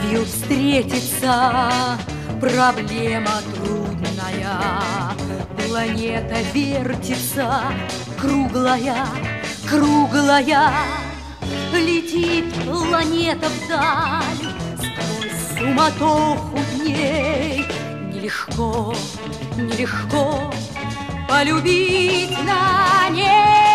любовью встретиться проблема трудная. Планета вертится, круглая, круглая. Летит планета вдаль сквозь суматоху дней. Нелегко, нелегко полюбить на ней.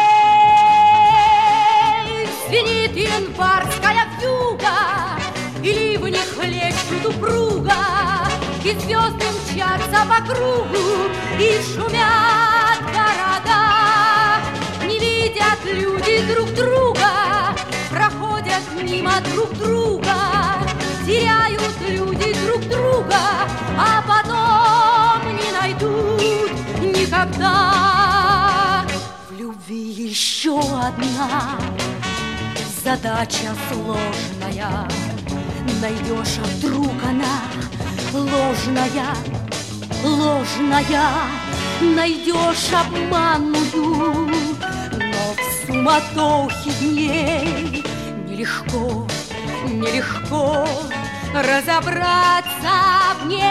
Звенит январская вьюга, и ливни хлещут упруга, и звезды мчатся по кругу, и шумят города. Не видят люди друг друга, проходят мимо друг друга, теряют люди друг друга, а потом не найдут никогда. В любви еще одна задача сложная. Найдешь, а вдруг она ложная, ложная. Найдешь обманную, но в суматохе дней нелегко, нелегко разобраться в ней.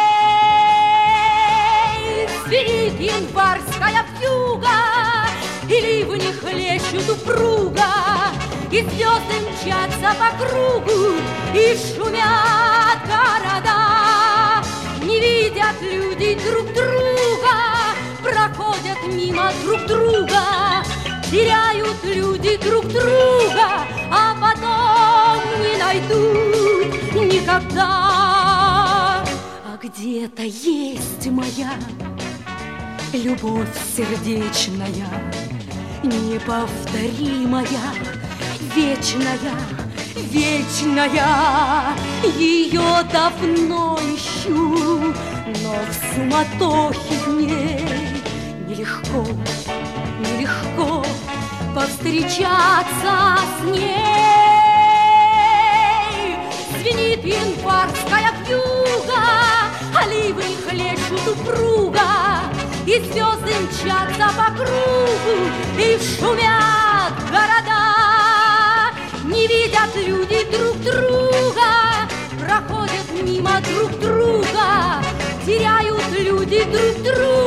Звенит январская вьюга, и ливни хлещут упруга, и звезды мчатся по кругу, и шумят города. Не видят люди друг друга, проходят мимо друг друга, теряют люди друг друга, а потом не найдут никогда. А где-то есть моя любовь сердечная, неповторимая, вечная, вечная. Ее давно ищу, но в суматохе дней нелегко, нелегко повстречаться с ней. Звенит январская вьюга, а ливни хлещут упруга, и звезды мчатся по кругу, и шумят города. Не видят люди друг друга, проходят мимо друг друга, теряют люди друг друга.